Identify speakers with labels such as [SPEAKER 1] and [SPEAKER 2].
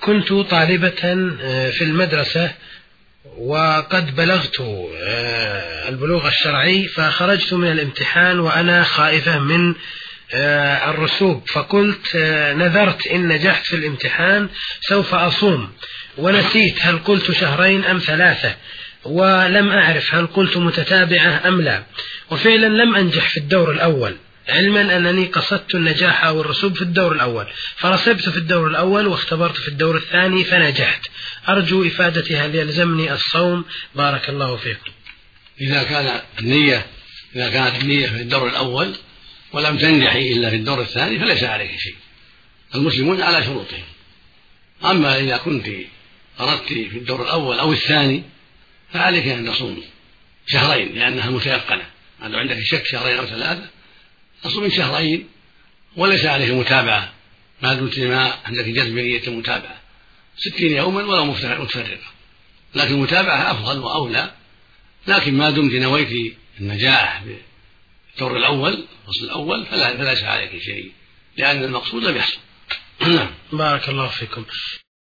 [SPEAKER 1] كنت طالبة في المدرسة وقد بلغت البلوغ الشرعي، فخرجت من الامتحان وأنا خائفة من الرسوب، فقلت نذرت إن نجحت في الامتحان سوف أصوم، ونسيت هل قلت شهرين أم 3، ولم أعرف هل قلت متتابعة أم لا، وفعلا لم أنجح في الدور الأول، علما أنني قصدت النجاح أو الرسوب في الدور الأول، فرسبت في الدور الأول واختبرت في الدور الثاني فنجحت. أرجو إفادتي هل يلزمني الصوم؟ بارك الله فيكم.
[SPEAKER 2] إذا كانت النية في الدور الأول ولم تنجحي إلا في الدور الثاني فليس عليك شيء، المسلمون على شروطهم. أما إذا كنت أردت في الدور الأول أو الثاني فعليك أن تصوم شهرين لأنها متيقنة، لو عندك شك 2 أو 3 تصوم شهرين، وليس عليك متابعة ما دمت ما عندك جزم نية متابعة 60 يوما ولو متفرقة، لكن المتابعة أفضل وأولى، لكن ما دمت نويت النجاح في الدور الأول الفصل الأول فليس عليك شيء، لأن المقصود لم يحصل.
[SPEAKER 1] بارك الله فيكم.